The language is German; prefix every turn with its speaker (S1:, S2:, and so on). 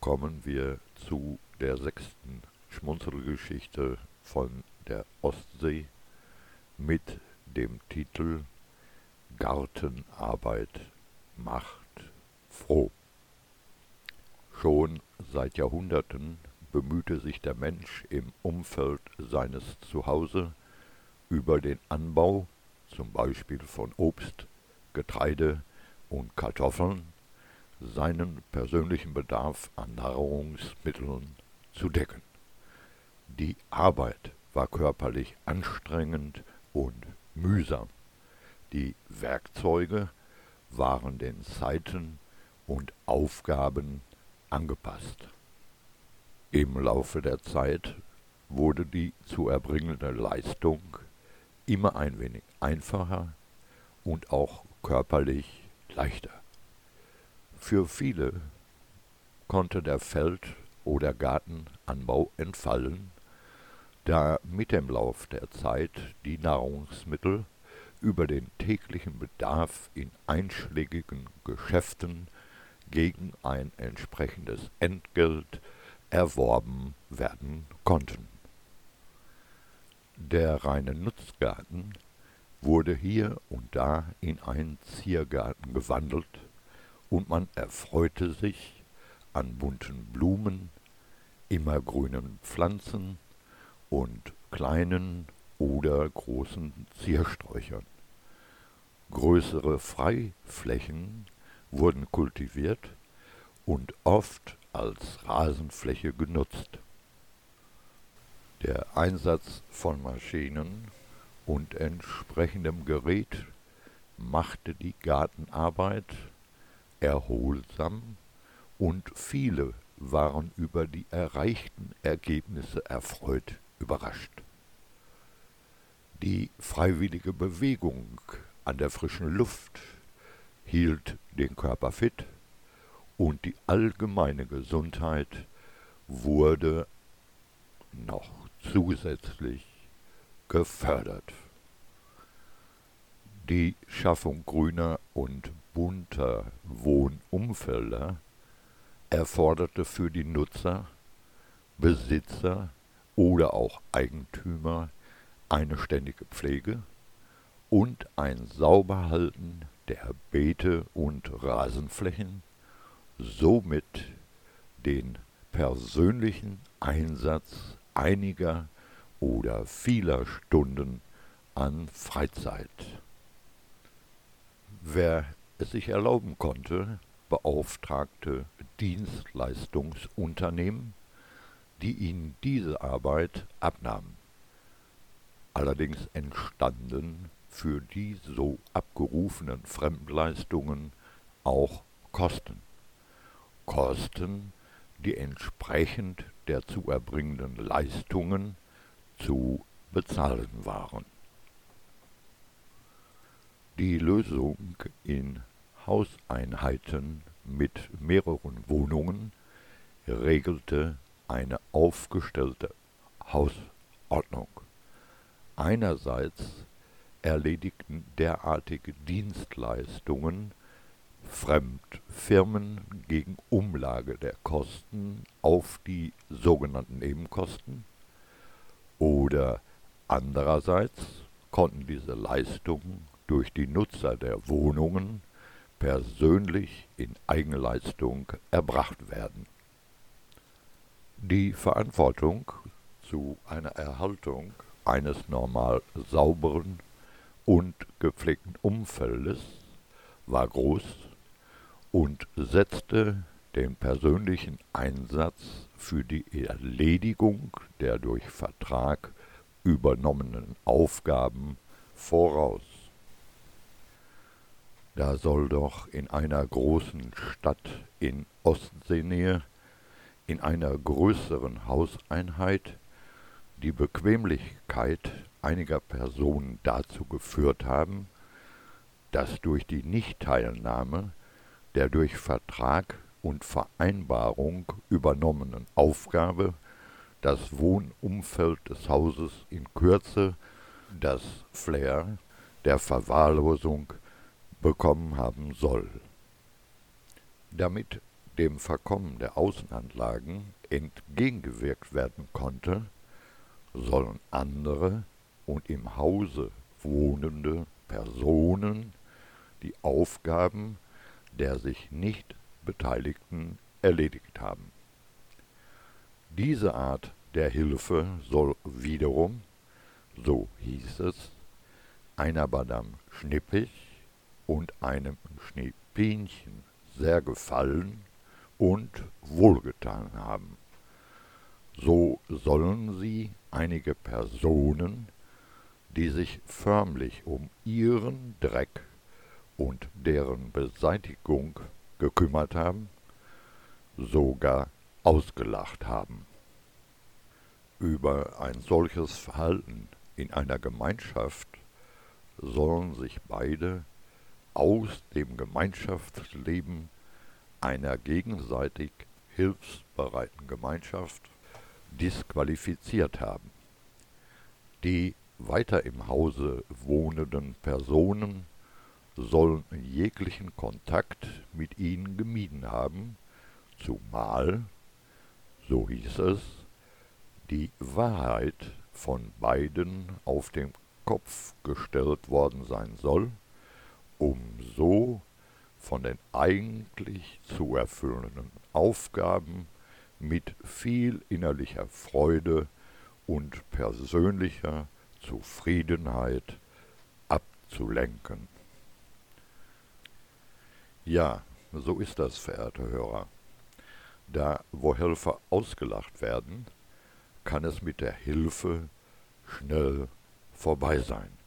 S1: kommen wir zu der 6. Schmunzelgeschichte von der Ostsee mit dem Titel Gartenarbeit macht froh. Schon seit Jahrhunderten bemühte sich der Mensch im Umfeld seines Zuhause über den Anbau, zum Beispiel von Obst, Getreide und Kartoffeln, seinen persönlichen Bedarf an Nahrungsmitteln zu decken. Die Arbeit war körperlich anstrengend und mühsam. Die Werkzeuge waren den Zeiten und Aufgaben angepasst. Im Laufe der Zeit wurde die zu erbringende Leistung immer ein wenig einfacher und auch körperlich leichter. Für viele konnte der Feld- oder Gartenanbau entfallen, da mit dem Lauf der Zeit die Nahrungsmittel über den täglichen Bedarf in einschlägigen Geschäften gegen ein entsprechendes Entgelt erworben werden konnten. Der reine Nutzgarten wurde hier und da in einen Ziergarten gewandelt und man erfreute sich an bunten Blumen, immergrünen Pflanzen und kleinen oder großen Ziersträuchern. Größere Freiflächen wurden kultiviert und oft als Rasenfläche genutzt. Der Einsatz von Maschinen und entsprechendem Gerät machte die Gartenarbeit erholsam und viele waren über die erreichten Ergebnisse erfreut überrascht. Die freiwillige Bewegung an der frischen Luft hielt den Körper fit und die allgemeine Gesundheit wurde noch zusätzlich gefördert. Die Schaffung grüner und bunter Wohnumfelder erforderte für die Nutzer, Besitzer oder auch Eigentümer eine ständige Pflege und ein Sauberhalten der Beete und Rasenflächen, somit den persönlichen Einsatz einiger oder vieler Stunden an Freizeit. Wer es sich erlauben konnte, beauftragte Dienstleistungsunternehmen, die ihnen diese Arbeit abnahmen. Allerdings entstanden für die so abgerufenen Fremdleistungen auch Kosten. Kosten, die entsprechend der zu erbringenden Leistungen zu bezahlen waren. Die Lösung in Hauseinheiten mit mehreren Wohnungen regelte eine aufgestellte Hausordnung. Einerseits erledigten derartige Dienstleistungen Fremdfirmen gegen Umlage der Kosten auf die sogenannten Nebenkosten, oder andererseits konnten diese Leistungen durch die Nutzer der Wohnungen persönlich in Eigenleistung erbracht werden. Die Verantwortung zu einer Erhaltung eines normal sauberen und gepflegten Umfeldes war groß und setzte den persönlichen Einsatz für die Erledigung der durch Vertrag übernommenen Aufgaben voraus. Da soll doch in einer großen Stadt in Ostseenähe, in einer größeren Hauseinheit, die Bequemlichkeit einiger Personen dazu geführt haben, dass durch die Nichtteilnahme der durch Vertrag und Vereinbarung übernommenen Aufgabe das Wohnumfeld des Hauses in Kürze das Flair der Verwahrlosung bekommen haben soll. Damit dem Verkommen der Außenanlagen entgegengewirkt werden konnte, sollen andere und im Hause wohnende Personen die Aufgaben der sich nicht Beteiligten erledigt haben. Diese Art der Hilfe soll wiederum, so hieß es, einer Madame Schnippig und einem Schneepinchen sehr gefallen und wohlgetan haben. So sollen sie einige Personen, die sich förmlich um ihren Dreck und deren Beseitigung gekümmert haben, sogar ausgelacht haben. Über ein solches Verhalten in einer Gemeinschaft sollen sich beide aus dem Gemeinschaftsleben einer gegenseitig hilfsbereiten Gemeinschaft disqualifiziert haben. Die weiter im Hause wohnenden Personen sollen jeglichen Kontakt mit ihnen gemieden haben, zumal, so hieß es, die Wahrheit von beiden auf den Kopf gestellt worden sein soll, um so von den eigentlich zu erfüllenden Aufgaben mit viel innerlicher Freude und persönlicher Zufriedenheit abzulenken. Ja, so ist das, verehrte Hörer. Da wo Helfer ausgelacht werden, kann es mit der Hilfe schnell vorbei sein.